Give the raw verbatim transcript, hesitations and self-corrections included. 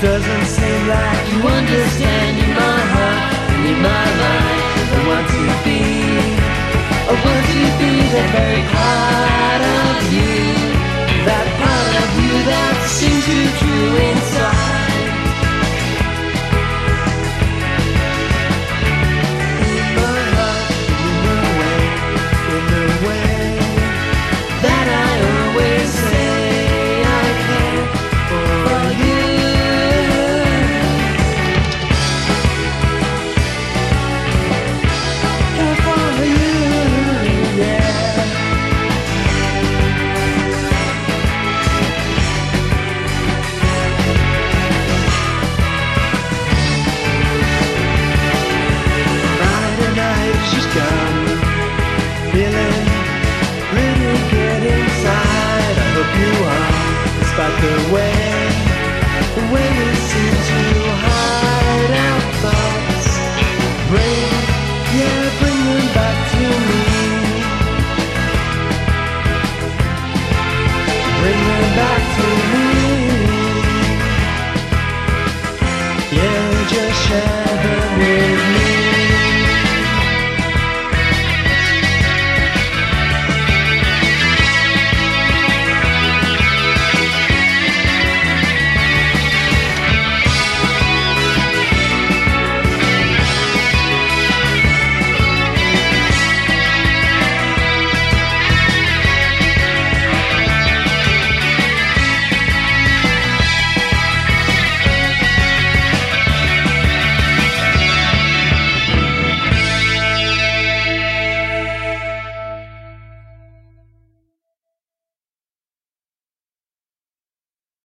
doesn't seem like you understand in my heart and in my mind. I want to be, I want to be the very part of you, that part of you that seems too true inside. In my heart, in the way, in the way that I always say I care for you. Care for you, yeah. Friday night is just gone, feeling pretty good inside. I hope you are, despite the way, the way we seem to hide our thoughts. Bring, yeah, bring them back to me. Bring them back to me. Yeah, just share.